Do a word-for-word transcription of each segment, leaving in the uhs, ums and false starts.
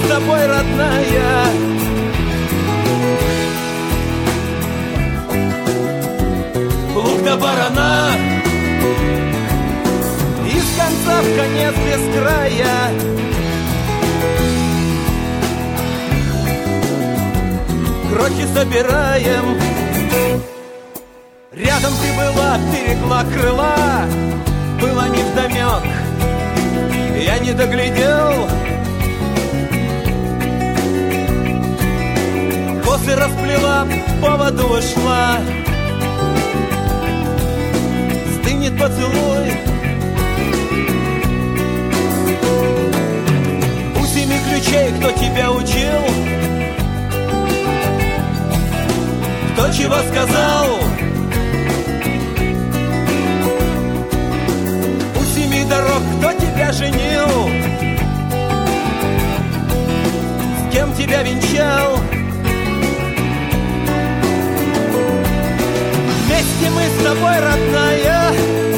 с тобой, родная. Лук до барана, из конца в конец без края. Крохи собираем. Рядом ты была, берегла крыла. Было невдомек, я не доглядел. Косы расплела, по воду ушла. Стынет поцелуй. У семи ключей, кто тебя учил, кто чего сказал. У семи дорог, кто тебя женил, с кем тебя венчал. Вместе мы с тобой, родная.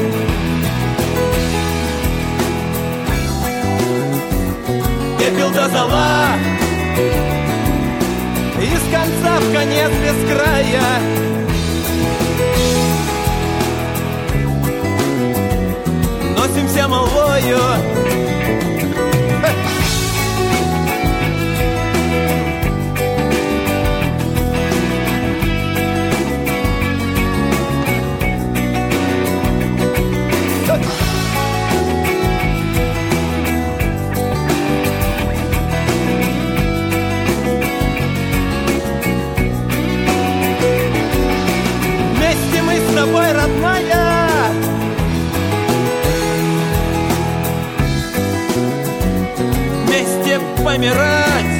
Пепел до зола, из конца в конец без края. Носимся молвою. С тобой, родная. Вместе помирать.